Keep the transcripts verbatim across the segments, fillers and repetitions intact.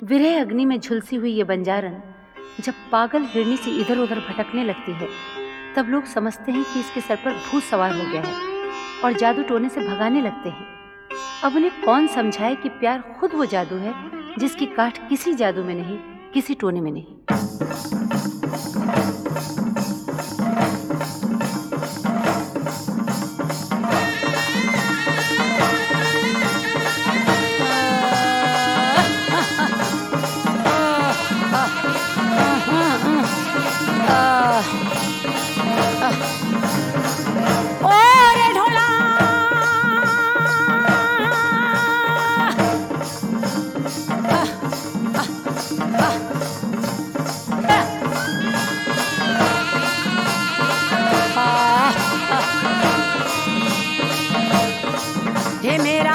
विरह अग्नि में झुलसी हुई ये बंजारन जब पागल हिरनी से इधर उधर भटकने लगती है, तब लोग समझते हैं कि इसके सर पर भूत सवार हो गया है और जादू टोने से भगाने लगते हैं। अब उन्हें कौन समझाए कि प्यार खुद वो जादू है जिसकी काट किसी जादू में नहीं, किसी टोने में नहीं। हे मेरा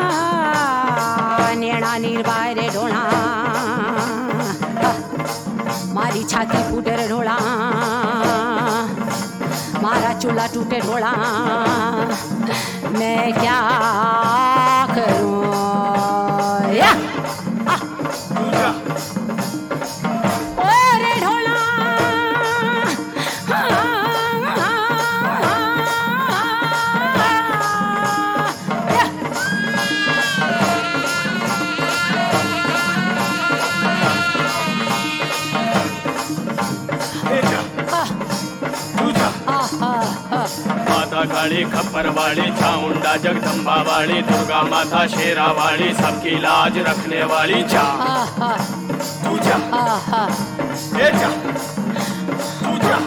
नेणा निर्वाय रे ढोला, मारी छाती फूटे रे ढोला, मारा चूल्हा टूटे ढोला, मैं क्या करूं या माता काली खप्पर वाली, चामुंडा जगदम्बा वाली, दुर्गा माता शेरा वाली, सबकी लाज रखने वाली। जा तू जा, ए जा तू जा।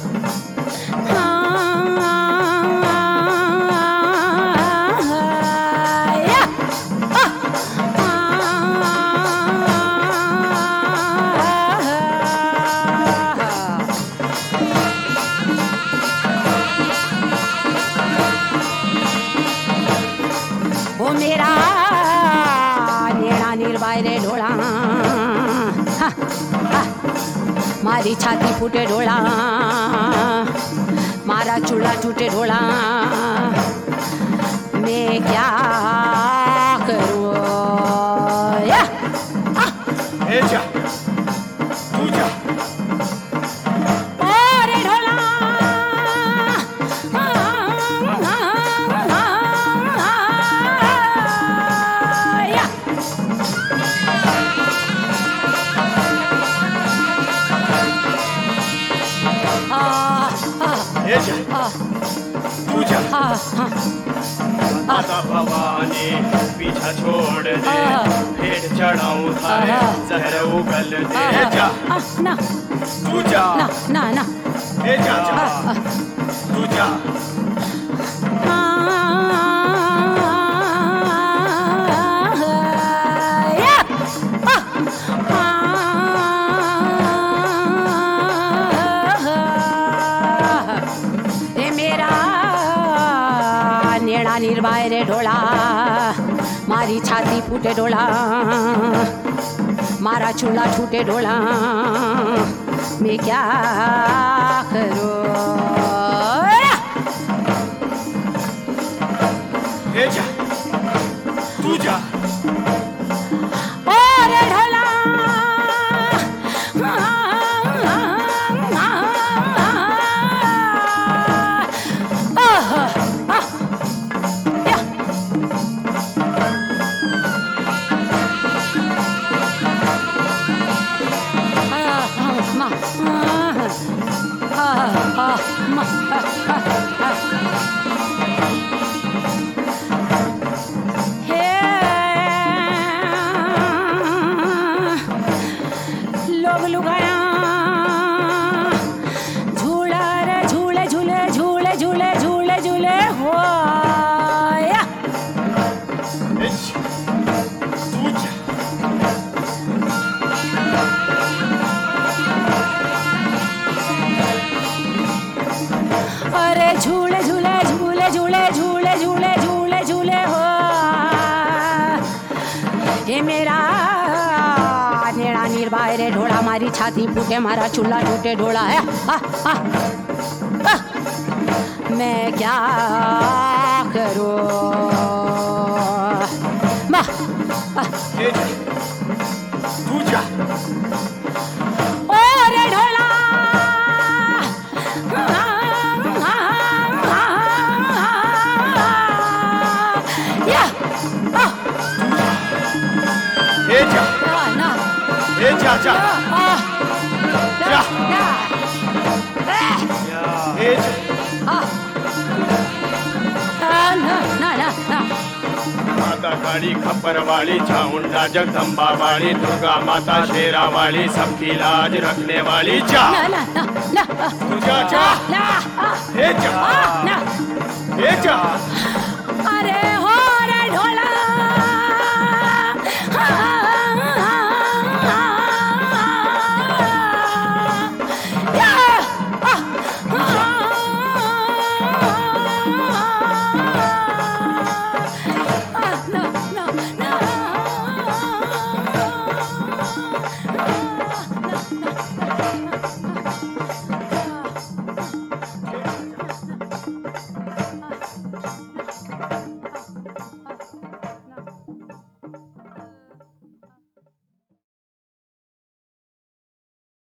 वो मेरा नेड़ा निर्वाय रे ढोला, मारी छाती फूटे ढोला, मारा चूल्हा टूटे ढोला, मैं क्या करूं या ए जा तू जा। ए जा तू जा। माता भवानी पीछा छोड़ दे, फेर चढ़ाऊं थारे जहर उगल दे। जा ना तू जा, ना ना ए जा जा तू जा। नेड़ा निर्वाय रे ढोला, मारी छाती फूटे ढोला, मारा चूल्हा छूटे ढोला, मैं क्या करूं ए जा तू जा। अरे ढोला लोग लुगाया झूला रे झूले झूले झूले झूले झूले झूले हो या तू जा। अरे झूले झूले झूले झूले झूले झूले झूले झूले हो ये मेरा नेड़ा निर्वाय रे ढोला, मारी छाती फूटे, मारा चूल्हा टूटे ढोला है। आ, आ, आ, मैं क्या करूं ए जा तू जा जा आ, जा ना, ए जा आ, आ, ना, ना, ना, ना. माता काली खप्पर वाली चामुंडा जगदम्बा वाली दुर्गा माता शेरा वाली सबकी लाज रखने वाली जा ना, ना, ना, ना, तू जा जा ना, आ, ए जा आ, ना. ए जा